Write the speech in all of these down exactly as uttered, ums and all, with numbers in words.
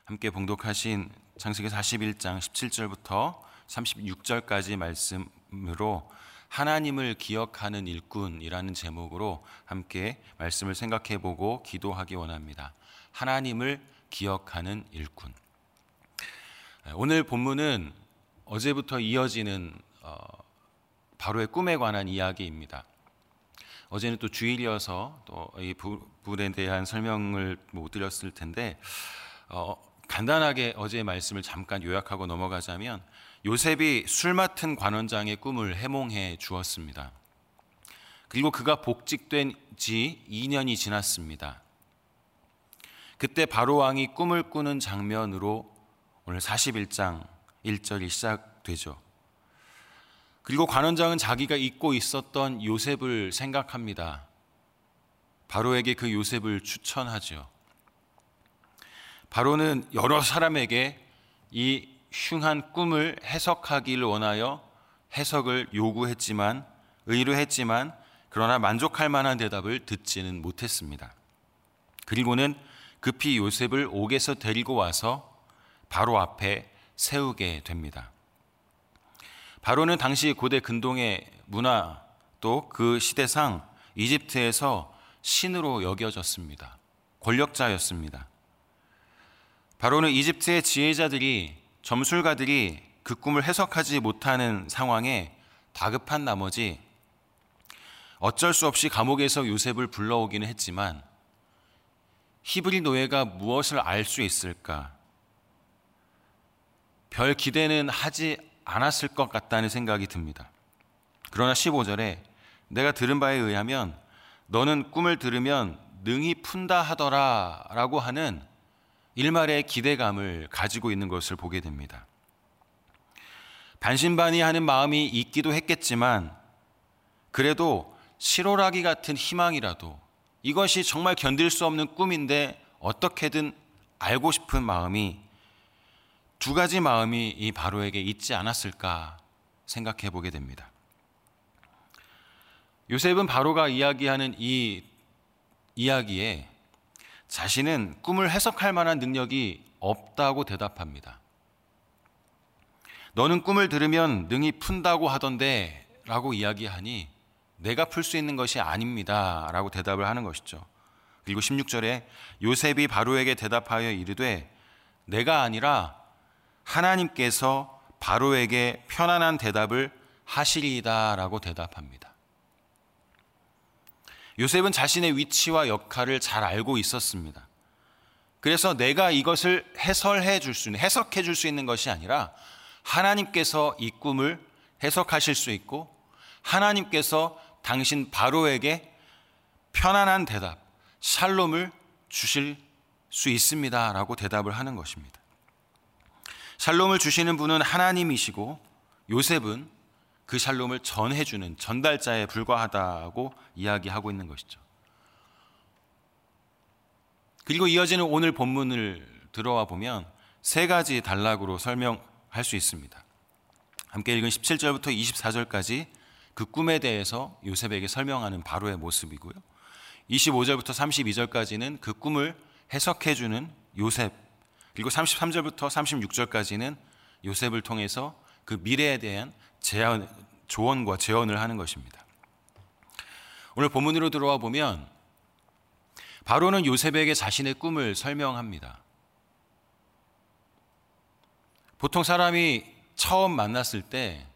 함께 봉독하신 창세기 사십일 장 십칠 절부터 삼십육 절까지 말씀으로 하나님을 기억하는 일꾼이라는 제목으로 함께 말씀을 생각해 보고 기도하기 원합니다. 하나님을 기억하는 일꾼. 오늘 본문은 어제부터 이어지는 어, 바로의 꿈에 관한 이야기입니다. 어제는 또 주일이어서 또 이 부분에 대한 설명을 못 드렸을 텐데 어, 간단하게 어제의 말씀을 잠깐 요약하고 넘어가자면 요셉이 술 맡은 관원장의 꿈을 해몽해 주었습니다. 그리고 그가 복직된 지 이 년이 지났습니다. 그때 바로 왕이 꿈을 꾸는 장면으로 오늘 사십일 장 일 절이 시작되죠. 그리고 관원장은 자기가 잊고 있었던 요셉을 생각합니다. 바로에게 그 요셉을 추천하죠. 바로는 여러 사람에게 이 흉한 꿈을 해석하기를 원하여 해석을 요구했지만 의뢰했지만 그러나 만족할 만한 대답을 듣지는 못했습니다. 그리고는 급히 요셉을 옥에서 데리고 와서 바로 앞에 세우게 됩니다. 바로는 당시 고대 근동의 문화 또 그 시대상 이집트에서 신으로 여겨졌습니다. 권력자였습니다. 바로는 이집트의 지혜자들이 점술가들이 그 꿈을 해석하지 못하는 상황에 다급한 나머지 어쩔 수 없이 감옥에서 요셉을 불러오기는 했지만 히브리 노예가 무엇을 알 수 있을까? 별 기대는 하지 않았을 것 같다는 생각이 듭니다. 그러나 십오 절에 내가 들은 바에 의하면 너는 꿈을 들으면 능히 푼다 하더라 라고 하는 일말의 기대감을 가지고 있는 것을 보게 됩니다. 반신반의하는 마음이 있기도 했겠지만 그래도 실오라기 같은 희망이라도 이것이 정말 견딜 수 없는 꿈인데 어떻게든 알고 싶은 마음이 두 가지 마음이 이 바로에게 있지 않았을까 생각해 보게 됩니다. 요셉은 바로가 이야기하는 이 이야기에 자신은 꿈을 해석할 만한 능력이 없다고 대답합니다. 너는 꿈을 들으면 능히 푼다고 하던데 라고 이야기하니 내가 풀 수 있는 것이 아닙니다 라고 대답을 하는 것이죠. 그리고 십육 절에 요셉이 바로에게 대답하여 이르되 내가 아니라 하나님께서 바로에게 편안한 대답을 하시리이다 라고 대답합니다. 요셉은 자신의 위치와 역할을 잘 알고 있었습니다. 그래서 내가 이것을 해설해 줄 수 있는, 해석해 줄 수 있는 것이 아니라 하나님께서 이 꿈을 해석하실 수 있고 하나님께서 당신 바로에게 편안한 대답, 샬롬을 주실 수 있습니다 라고 대답을 하는 것입니다. 샬롬을 주시는 분은 하나님이시고 요셉은 그 샬롬을 전해주는 전달자에 불과하다고 이야기하고 있는 것이죠. 그리고 이어지는 오늘 본문을 들어와 보면 세 가지 단락으로 설명할 수 있습니다. 함께 읽은 십칠 절부터 이십사 절까지 그 꿈에 대해서 요셉에게 설명하는 바로의 모습이고요. 이십오 절부터 삼십이 절까지는 그 꿈을 해석해주는 요셉, 그리고 삼십삼 절부터 삼십육 절까지는 요셉을 통해서 그 미래에 대한 제안, 조언과 제언을 하는 것입니다. 오늘 본문으로 들어와 보면 바로는 요셉에게 자신의 꿈을 설명합니다. 보통 사람이 처음 만났을 때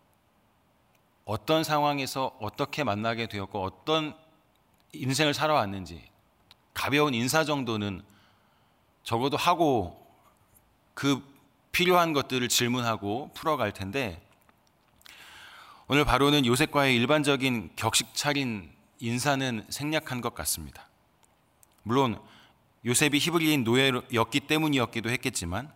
어떤 상황에서 어떻게 만나게 되었고 어떤 인생을 살아왔는지 가벼운 인사 정도는 적어도 하고 그 필요한 것들을 질문하고 풀어갈 텐데 오늘 바로는 요셉과의 일반적인 격식 차린 인사는 생략한 것 같습니다. 물론 요셉이 히브리인 노예였기 때문이었기도 했겠지만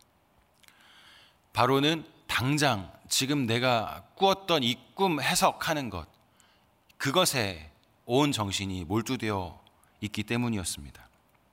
바로는 당장 지금 내가 꾸었던 이 꿈 해석하는 것, 그것에 온 정신이 몰두되어 있기 때문이었습니다.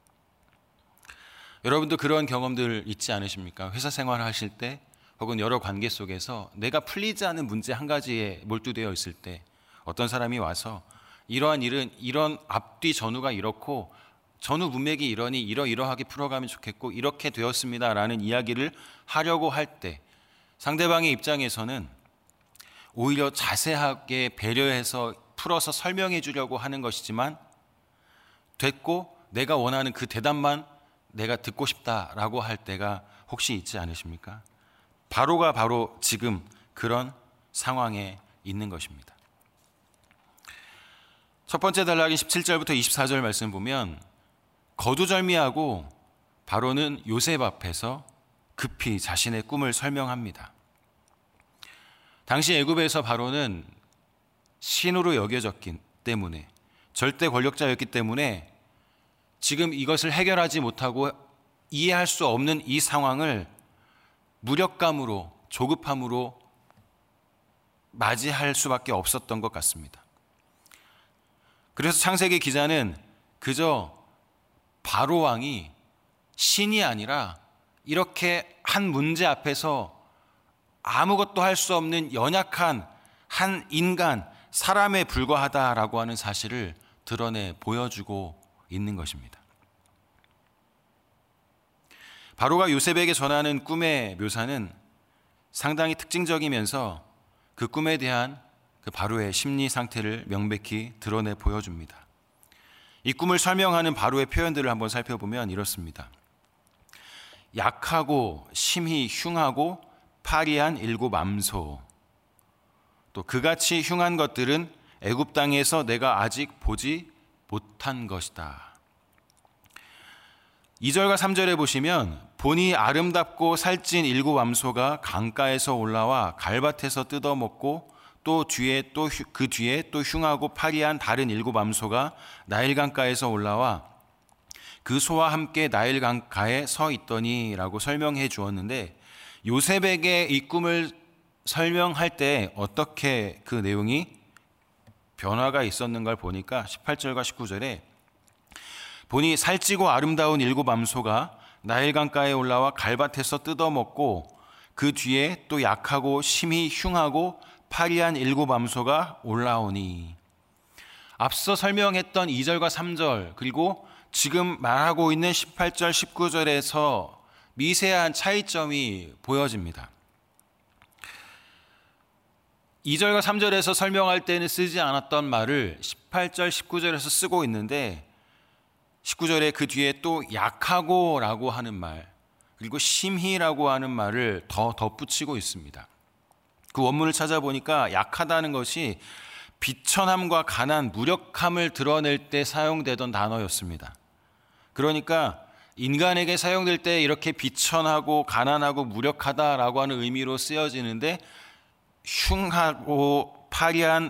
여러분도 그런 경험들 있지 않으십니까? 회사 생활 하실 때 혹은 여러 관계 속에서 내가 풀리지 않은 문제 한 가지에 몰두되어 있을 때 어떤 사람이 와서 이러한 일은 이런 앞뒤 전후가 이렇고 전후 문맥이 이러니 이러이러하게 풀어가면 좋겠고 이렇게 되었습니다라는 이야기를 하려고 할 때 상대방의 입장에서는 오히려 자세하게 배려해서 풀어서 설명해 주려고 하는 것이지만 됐고 내가 원하는 그 대답만 내가 듣고 싶다라고 할 때가 혹시 있지 않으십니까? 바로가 바로 지금 그런 상황에 있는 것입니다. 첫 번째 단락인 십칠 절부터 이십사 절 말씀 보면 거두절미하고 바로는 요셉 앞에서 급히 자신의 꿈을 설명합니다. 당시 애굽에서 바로는 신으로 여겨졌기 때문에 절대 권력자였기 때문에 지금 이것을 해결하지 못하고 이해할 수 없는 이 상황을 무력감으로 조급함으로 맞이할 수밖에 없었던 것 같습니다. 그래서 창세기 기자는 그저 바로 왕이 신이 아니라 이렇게 한 문제 앞에서 아무것도 할 수 없는 연약한 한 인간, 사람에 불과하다라고 하는 사실을 드러내 보여주고 있는 것입니다. 바로가 요셉에게 전하는 꿈의 묘사는 상당히 특징적이면서 그 꿈에 대한 그 바로의 심리 상태를 명백히 드러내 보여줍니다. 이 꿈을 설명하는 바로의 표현들을 한번 살펴보면 이렇습니다. 약하고 심히 흉하고 파리한 일곱 암소, 또 그같이 흉한 것들은 애굽 땅에서 내가 아직 보지 못한 것이다. 이 절과 삼 절에 보시면 보니 아름답고 살찐 일곱 암소가 강가에서 올라와 갈밭에서 뜯어먹고 또 뒤에 또 그 뒤에 또 흉하고 파리한 다른 일곱 암소가 나일강가에서 올라와 그 소와 함께 나일강가에 서 있더니라고 설명해 주었는데 요셉에게 이 꿈을 설명할 때 어떻게 그 내용이 변화가 있었는가를 보니까 십팔 절과 십구 절에 보니 살찌고 아름다운 일곱 암소가 나일강가에 올라와 갈밭에서 뜯어먹고 그 뒤에 또 약하고 심히 흉하고 파리한 일곱 암소가 올라오니. 앞서 설명했던 이 절과 삼 절 그리고 지금 말하고 있는 십팔 절 십구 절에서 미세한 차이점이 보여집니다. 이 절과 삼 절에서 설명할 때는 쓰지 않았던 말을 십팔 절 십구 절에서 쓰고 있는데 십구 절에 그 뒤에 또 약하고 라고 하는 말 그리고 심히라고 하는 말을 더 덧붙이고 있습니다. 그 원문을 찾아보니까 약하다는 것이 비천함과 가난, 무력함을 드러낼 때 사용되던 단어였습니다. 그러니까 인간에게 사용될 때 이렇게 비천하고 가난하고 무력하다라고 하는 의미로 쓰여지는데 흉하고 파리한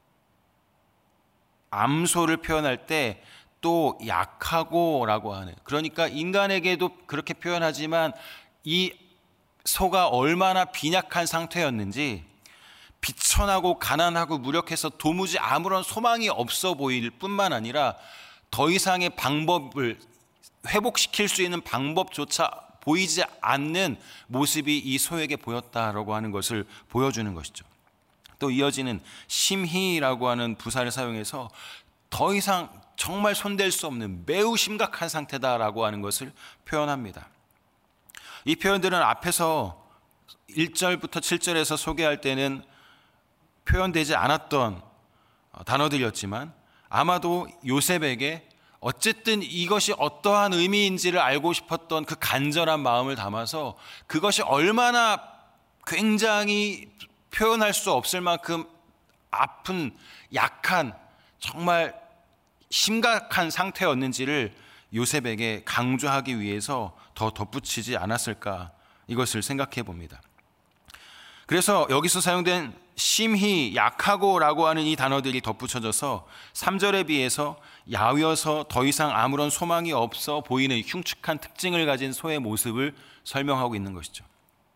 암소를 표현할 때 또 약하고라고 하는, 그러니까 인간에게도 그렇게 표현하지만 이 소가 얼마나 빈약한 상태였는지 비천하고 가난하고 무력해서 도무지 아무런 소망이 없어 보일 뿐만 아니라 더 이상의 방법을 회복시킬 수 있는 방법조차 보이지 않는 모습이 이 소에게 보였다라고 하는 것을 보여주는 것이죠. 또 이어지는 심히라고 하는 부사를 사용해서 더 이상 정말 손댈 수 없는 매우 심각한 상태다라고 하는 것을 표현합니다. 이 표현들은 앞에서 일 절부터 칠 절에서 소개할 때는 표현되지 않았던 단어들이었지만 아마도 요셉에게 어쨌든 이것이 어떠한 의미인지를 알고 싶었던 그 간절한 마음을 담아서 그것이 얼마나 굉장히 표현할 수 없을 만큼 아픈, 약한, 정말 심각한 상태였는지를 요셉에게 강조하기 위해서 더 덧붙이지 않았을까, 이것을 생각해 봅니다. 그래서 여기서 사용된 심히, 약하고라고 하는 이 단어들이 덧붙여져서 삼 절에 비해서 야위어서 더 이상 아무런 소망이 없어 보이는 흉측한 특징을 가진 소의 모습을 설명하고 있는 것이죠.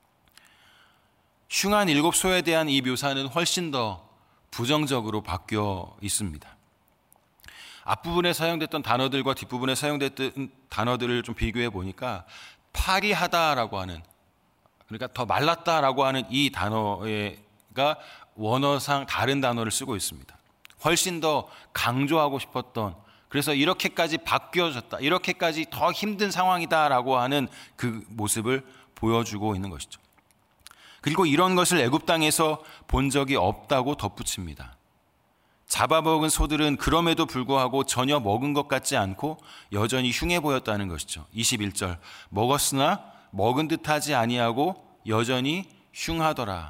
흉한 일곱 소에 대한 이 묘사는 훨씬 더 부정적으로 바뀌어 있습니다. 앞부분에 사용됐던 단어들과 뒷부분에 사용됐던 단어들을 좀 비교해 보니까 파리하다라고 하는, 그러니까 더 말랐다라고 하는 이 단어가 원어상 다른 단어를 쓰고 있습니다. 훨씬 더 강조하고 싶었던 그래서 이렇게까지 바뀌어졌다, 이렇게까지 더 힘든 상황이다라고 하는 그 모습을 보여주고 있는 것이죠. 그리고 이런 것을 애굽 땅에서 본 적이 없다고 덧붙입니다. 잡아먹은 소들은 그럼에도 불구하고 전혀 먹은 것 같지 않고 여전히 흉해 보였다는 것이죠. 이십일 절, 먹었으나 먹은 듯하지 아니하고 여전히 흉하더라.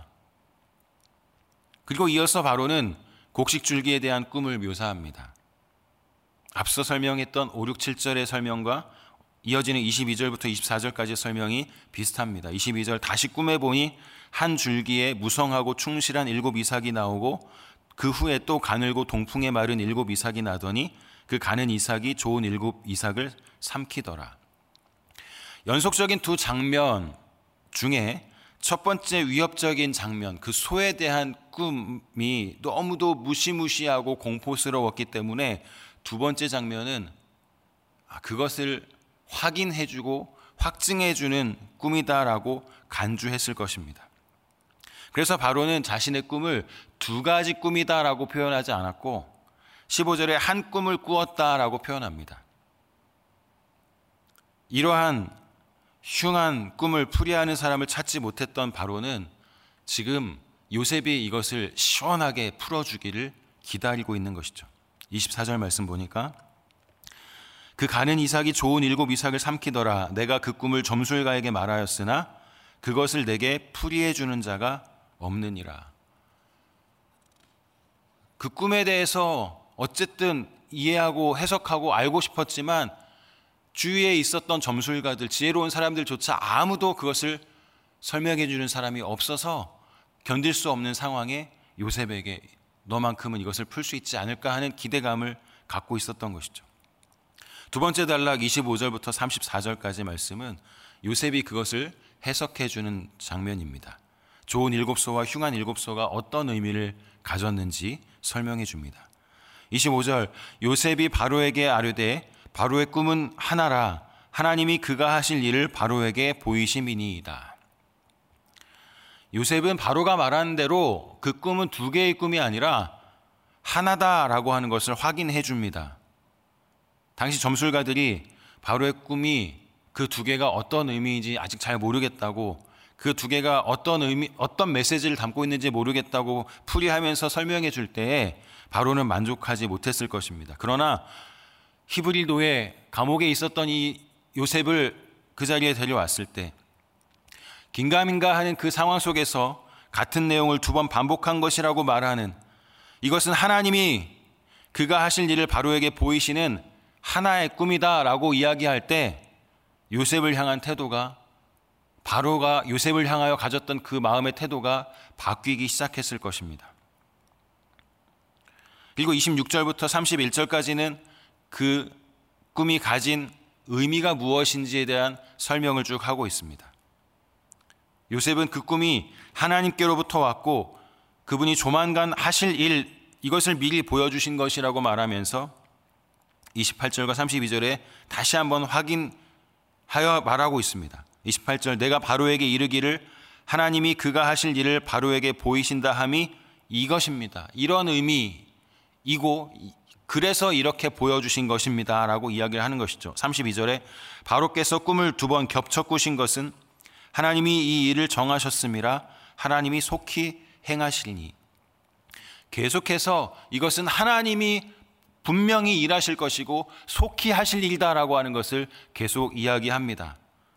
그리고 이어서 바로는 곡식줄기에 대한 꿈을 묘사합니다. 앞서 설명했던 오, 육, 칠 절의 설명과 이어지는 이십이 절부터 이십사 절까지의 설명이 비슷합니다. 이십이 절, 다시 꿈에 보니 한 줄기에 무성하고 충실한 일곱 이삭이 나오고 그 후에 또 가늘고 동풍에 마른 일곱 이삭이 나더니 그 가는 이삭이 좋은 일곱 이삭을 삼키더라. 연속적인 두 장면 중에 첫 번째 위협적인 장면, 그 소에 대한 꿈이 너무도 무시무시하고 공포스러웠기 때문에 두 번째 장면은 그것을 확인해주고 확증해주는 꿈이다라고 간주했을 것입니다. 그래서 바로는 자신의 꿈을 두 가지 꿈이다라고 표현하지 않았고 십오 절에 한 꿈을 꾸었다라고 표현합니다. 이러한 흉한 꿈을 풀이하는 사람을 찾지 못했던 바로는 지금 요셉이 이것을 시원하게 풀어주기를 기다리고 있는 것이죠. 이십사 절 말씀 보니까 그 가는 이삭이 좋은 일곱 이삭을 삼키더라. 내가 그 꿈을 점술가에게 말하였으나 그것을 내게 풀이해 주는 자가 없느니라. 그 꿈에 대해서 어쨌든 이해하고 해석하고 알고 싶었지만 주위에 있었던 점술가들, 지혜로운 사람들조차 아무도 그것을 설명해 주는 사람이 없어서 견딜 수 없는 상황에 요셉에게 너만큼은 이것을 풀 수 있지 않을까 하는 기대감을 갖고 있었던 것이죠. 두 번째 단락 이십오 절부터 삼십사 절까지 말씀은 요셉이 그것을 해석해 주는 장면입니다. 좋은 일곱 소와 흉한 일곱 소가 어떤 의미를 가졌는지 설명해 줍니다. 이십오 절, 요셉이 바로에게 아뢰되 바로의 꿈은 하나라. 하나님이 그가 하실 일을 바로에게 보이심이니이다. 요셉은 바로가 말하는 대로 그 꿈은 두 개의 꿈이 아니라 하나다라고 하는 것을 확인해 줍니다. 당시 점술가들이 바로의 꿈이 그 두 개가 어떤 의미인지 아직 잘 모르겠다고, 그 두 개가 어떤 의미, 어떤 메시지를 담고 있는지 모르겠다고 풀이하면서 설명해 줄 때에 바로는 만족하지 못했을 것입니다. 그러나 히브리도에 감옥에 있었던 이 요셉을 그 자리에 데려왔을 때 긴가민가 하는 그 상황 속에서 같은 내용을 두 번 반복한 것이라고 말하는, 이것은 하나님이 그가 하실 일을 바로에게 보이시는 하나의 꿈이다라고 이야기할 때 요셉을 향한 태도가, 바로가 요셉을 향하여 가졌던 그 마음의 태도가 바뀌기 시작했을 것입니다. 그리고 이십육 절부터 삼십일 절까지는 그 꿈이 가진 의미가 무엇인지에 대한 설명을 쭉 하고 있습니다. 요셉은 그 꿈이 하나님께로부터 왔고 그분이 조만간 하실 일, 이것을 미리 보여주신 것이라고 말하면서 이십팔 절과 삼십이 절에 다시 한번 확인하여 말하고 있습니다. 이십팔 절, 내가 바로에게 이르기를 하나님이 그가 하실 일을 바로에게 보이신다 함이 이것입니다. 이런 의미이고 그래서 이렇게 보여주신 것입니다 라고 이야기를 하는 것이죠. 삼십이 절에 바로께서 꿈을 두 번 겹쳐 꾸신 것은 하나님이 이 일을 정하셨음이라 하나님이 속히 행하시리니. 계속해서 이것은 하나님이 분명히 일하실 것이고 속히 하실 일이다라고 하는 것을 계속 이야기합니다.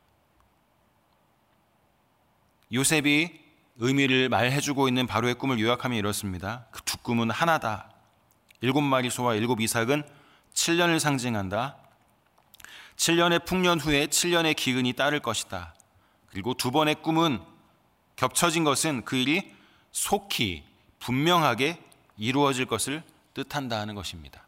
요셉이 의미를 말해주고 있는 바로의 꿈을 요약하면 이렇습니다. 그 두 꿈은 하나다. 일곱 마리 소와 일곱 이삭은 칠 년을 상징한다. 칠 년의 풍년 후에 칠 년의 기근이 따를 것이다. 그리고 두 번의 꿈은 겹쳐진 것은 그 일이 속히 분명하게 이루어질 것을 뜻한다 하는 것입니다.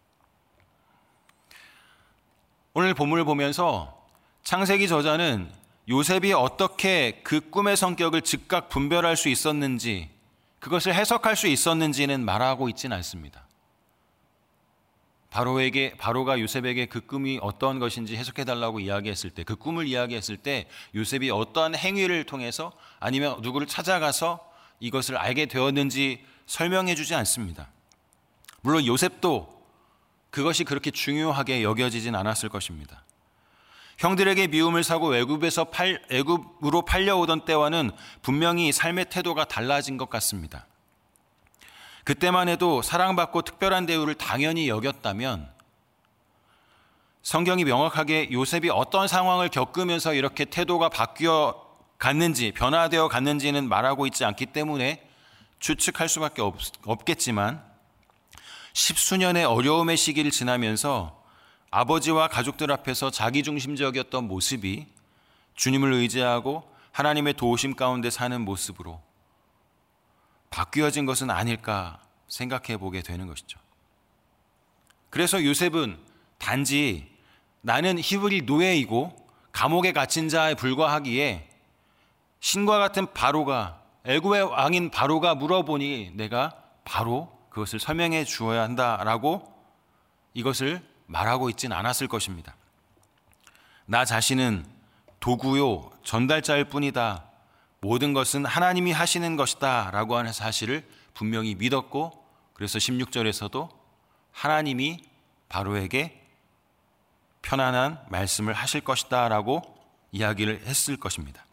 오늘 본문을 보면서 창세기 저자는 요셉이 어떻게 그 꿈의 성격을 즉각 분별할 수 있었는지, 그것을 해석할 수 있었는지는 말하고 있지는 않습니다. 바로에게, 바로가 요셉에게 그 꿈이 어떤 것인지 해석해달라고 이야기했을 때, 그 꿈을 이야기했을 때 요셉이 어떠한 행위를 통해서 아니면 누구를 찾아가서 이것을 알게 되었는지 설명해 주지 않습니다. 물론 요셉도 그것이 그렇게 중요하게 여겨지진 않았을 것입니다. 형들에게 미움을 사고 애굽에서 팔, 애굽으로 팔려오던 때와는 분명히 삶의 태도가 달라진 것 같습니다. 그때만 해도 사랑받고 특별한 대우를 당연히 여겼다면 성경이 명확하게 요셉이 어떤 상황을 겪으면서 이렇게 태도가 바뀌어 갔는지, 변화되어 갔는지는 말하고 있지 않기 때문에 추측할 수밖에 없, 없겠지만 십수년의 어려움의 시기를 지나면서 아버지와 가족들 앞에서 자기중심적이었던 모습이 주님을 의지하고 하나님의 도우심 가운데 사는 모습으로 바뀌어진 것은 아닐까 생각해 보게 되는 것이죠. 그래서 요셉은 단지 나는 히브리 노예이고 감옥에 갇힌 자에 불과하기에 신과 같은 바로가, 애굽의 왕인 바로가 물어보니 내가 바로 그것을 설명해 주어야 한다라고 이것을 말하고 있진 않았을 것입니다. 나 자신은 도구요 전달자일 뿐이다. 모든 것은 하나님이 하시는 것이다 라고 하는 사실을 분명히 믿었고, 그래서 십육 절에서도 하나님이 바로에게 편안한 말씀을 하실 것이다 라고 이야기를 했을 것입니다.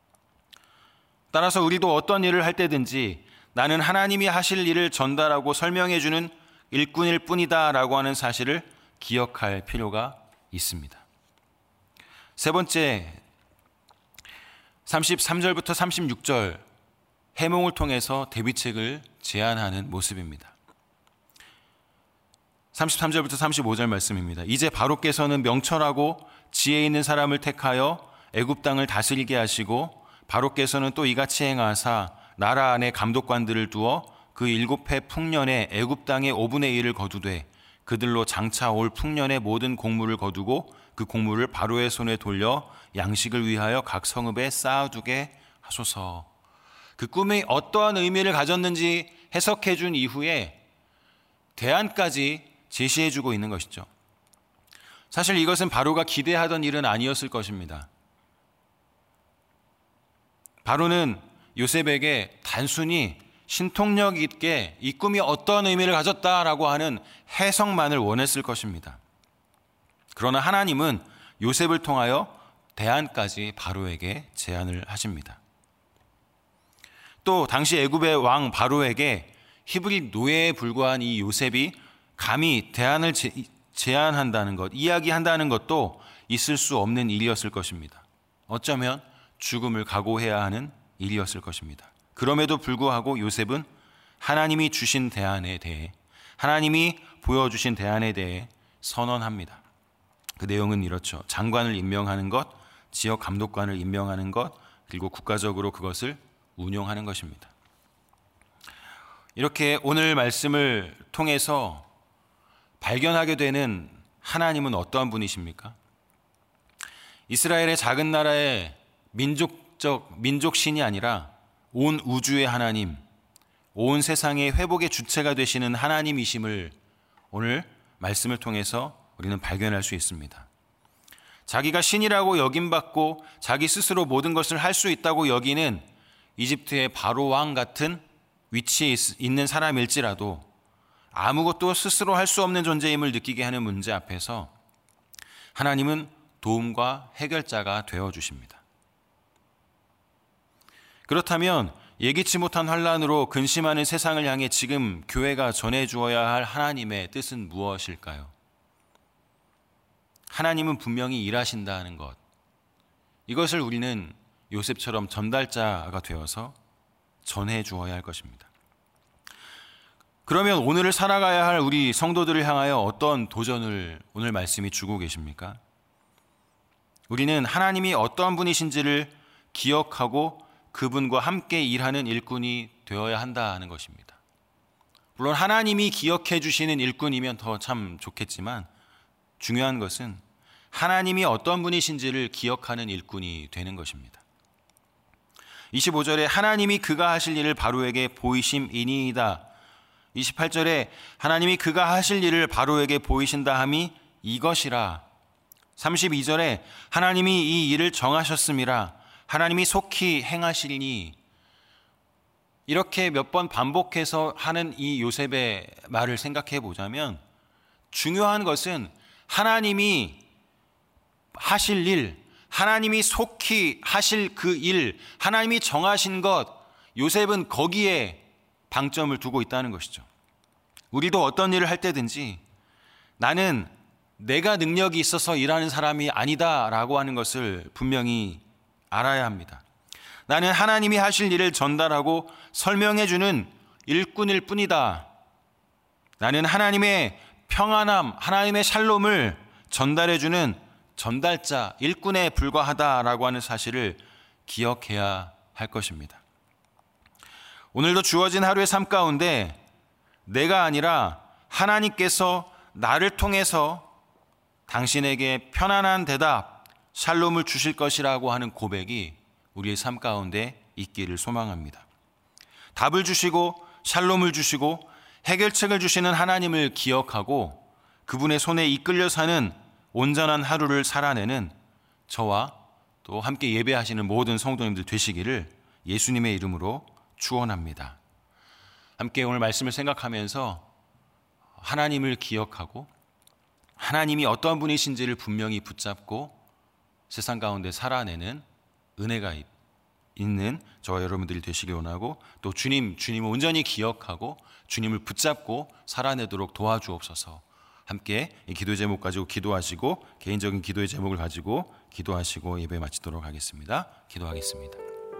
따라서 우리도 어떤 일을 할 때든지 나는 하나님이 하실 일을 전달하고 설명해 주는 일꾼일 뿐이다 라고 하는 사실을 기억할 필요가 있습니다. 세 번째, 삼십삼 절부터 삼십육 절 해몽을 통해서 대비책을 제안하는 모습입니다. 삼십삼 절부터 삼십오 절 말씀입니다. 이제 바로께서는 명철하고 지혜 있는 사람을 택하여 애굽 땅을 다스리게 하시고, 바로께서는 또 이같이 행하사 나라 안에 감독관들을 두어 그 일곱 해 풍년에 애굽 땅의 오분의 일을 거두되 그들로 장차 올 풍년의 모든 곡물을 거두고 그 곡물을 바로의 손에 돌려 양식을 위하여 각 성읍에 쌓아두게 하소서. 그 꿈이 어떠한 의미를 가졌는지 해석해 준 이후에 대안까지 제시해 주고 있는 것이죠. 사실 이것은 바로가 기대하던 일은 아니었을 것입니다. 바로는 요셉에게 단순히 신통력 있게 이 꿈이 어떤 의미를 가졌다라고 하는 해석만을 원했을 것입니다. 그러나 하나님은 요셉을 통하여 대안까지 바로에게 제안을 하십니다. 또 당시 애굽의 왕 바로에게 히브리 노예에 불과한 이 요셉이 감히 대안을 제, 제안한다는 것, 이야기한다는 것도 있을 수 없는 일이었을 것입니다. 어쩌면 죽음을 각오해야 하는 일이었을 것입니다. 그럼에도 불구하고 요셉은 하나님이 주신 대안에 대해, 하나님이 보여주신 대안에 대해 선언합니다. 그 내용은 이렇죠. 장관을 임명하는 것, 지역 감독관을 임명하는 것, 그리고 국가적으로 그것을 운용하는 것입니다. 이렇게 오늘 말씀을 통해서 발견하게 되는 하나님은 어떠한 분이십니까? 이스라엘의 작은 나라의 민족적, 민족신이 아니라 온 우주의 하나님, 온 세상의 회복의 주체가 되시는 하나님이심을 오늘 말씀을 통해서 우리는 발견할 수 있습니다. 자기가 신이라고 여김받고 자기 스스로 모든 것을 할 수 있다고 여기는 이집트의 바로 왕 같은 위치에 있는 사람일지라도 아무것도 스스로 할 수 없는 존재임을 느끼게 하는 문제 앞에서 하나님은 도움과 해결자가 되어주십니다. 그렇다면 예기치 못한 환난으로 근심하는 세상을 향해 지금 교회가 전해주어야 할 하나님의 뜻은 무엇일까요? 하나님은 분명히 일하신다는 것, 이것을 우리는 요셉처럼 전달자가 되어서 전해주어야 할 것입니다. 그러면 오늘을 살아가야 할 우리 성도들을 향하여 어떤 도전을 오늘 말씀이 주고 계십니까? 우리는 하나님이 어떠한 분이신지를 기억하고 그분과 함께 일하는 일꾼이 되어야 한다는 것입니다. 물론 하나님이 기억해 주시는 일꾼이면 더 참 좋겠지만 중요한 것은 하나님이 어떤 분이신지를 기억하는 일꾼이 되는 것입니다. 이십오 절에 하나님이 그가 하실 일을 바로에게 보이심이니이다. 이십팔 절에 하나님이 그가 하실 일을 바로에게 보이신다 함이 이것이라. 삼십이 절에 하나님이 이 일을 정하셨음이라. 하나님이 속히 행하시리니. 이렇게 몇 번 반복해서 하는 이 요셉의 말을 생각해 보자면 중요한 것은 하나님이 하실 일, 하나님이 속히 하실 그 일, 하나님이 정하신 것, 요셉은 거기에 방점을 두고 있다는 것이죠. 우리도 어떤 일을 할 때든지 나는 내가 능력이 있어서 일하는 사람이 아니다라고 하는 것을 분명히 알아야 합니다. 나는 하나님이 하실 일을 전달하고 설명해주는 일꾼일 뿐이다. 나는 하나님의 평안함, 하나님의 샬롬을 전달해주는 전달자, 일꾼에 불과하다라고 하는 사실을 기억해야 할 것입니다. 오늘도 주어진 하루의 삶 가운데 내가 아니라 하나님께서 나를 통해서 당신에게 편안한 대답, 샬롬을 주실 것이라고 하는 고백이 우리의 삶 가운데 있기를 소망합니다. 답을 주시고 샬롬을 주시고 해결책을 주시는 하나님을 기억하고 그분의 손에 이끌려 사는 온전한 하루를 살아내는 저와 또 함께 예배하시는 모든 성도님들 되시기를 예수님의 이름으로 축원합니다. 함께 오늘 말씀을 생각하면서 하나님을 기억하고 하나님이 어떠한 분이신지를 분명히 붙잡고 세상 가운데 살아내는 은혜가 있는 저와 여러분들이 되시길 원하고 또 주님, 주님을 온전히 기억하고 주님을 붙잡고 살아내도록 도와주옵소서. 함께 이 기도 제목 가지고 기도하시고 개인적인 기도의 제목을 가지고 기도하시고 예배 마치도록 하겠습니다. 기도하겠습니다.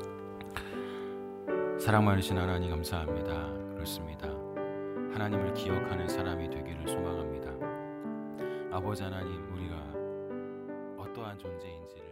사랑 많으신 하나님 감사합니다. 그렇습니다. 하나님을 기억하는 사람이 되기를 소망합니다. 아버지 하나님, 우리가 어떠한 존재인지를